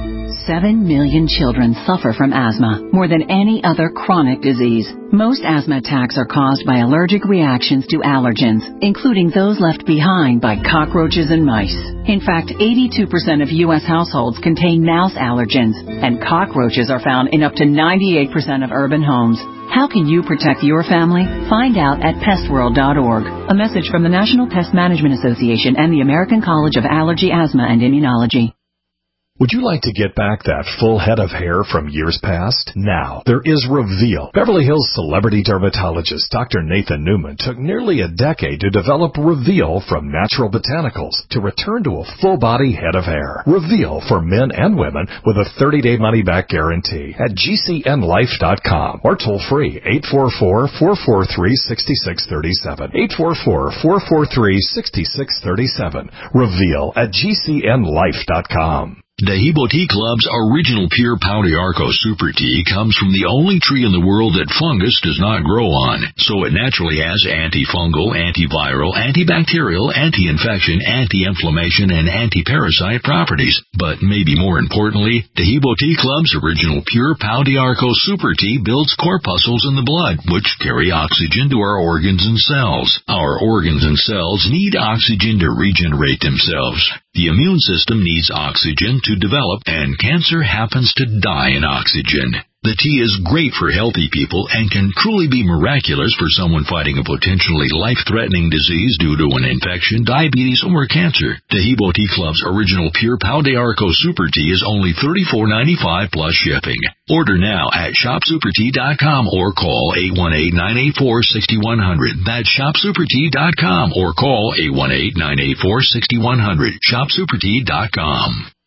Seven million children suffer from asthma, more than any other chronic disease. Most asthma attacks are caused by allergic reactions to allergens, including those left behind by cockroaches and mice. In fact, eighty-two percent of U S households contain mouse allergens, and cockroaches are found in up to ninety-eight percent of urban homes. How can you protect your family? Find out at pest world dot org. A message from the National Pest Management Association and the American College of Allergy, Asthma, and Immunology. Would you like to get back that full head of hair from years past? Now, there is Reveal. Beverly Hills celebrity dermatologist Doctor Nathan Newman took nearly a decade to develop Reveal from natural botanicals to return to a full-body head of hair. Reveal for men and women with a thirty-day money-back guarantee at G C N life dot com or toll-free eight four four, four four three, six six three seven. eight four four, four four three, six six three seven. Reveal at G C N life dot com. Dahibo Tea Club's original pure Pau d'Arco Super Tea comes from the only tree in the world that fungus does not grow on, so it naturally has antifungal, antiviral, antibacterial, anti-infection, anti-inflammation, and anti-parasite properties. But maybe more importantly, Dahibo Tea Club's original pure Pau d'Arco Super Tea builds corpuscles in the blood, which carry oxygen to our organs and cells. Our organs and cells need oxygen to regenerate themselves. The immune system needs oxygen to develop, and cancer happens to die in oxygen. The tea is great for healthy people and can truly be miraculous for someone fighting a potentially life-threatening disease due to an infection, diabetes, or cancer. Dahibo Tea Club's original pure Pau d'Arco Super Tea is only thirty-four ninety-five plus shipping. Order now at shop super tea dot com or call eight one eight, nine eight four, six one zero zero. That's shop super tea dot com or call eight one eight, nine eight four, six one zero zero. shop super tea dot com.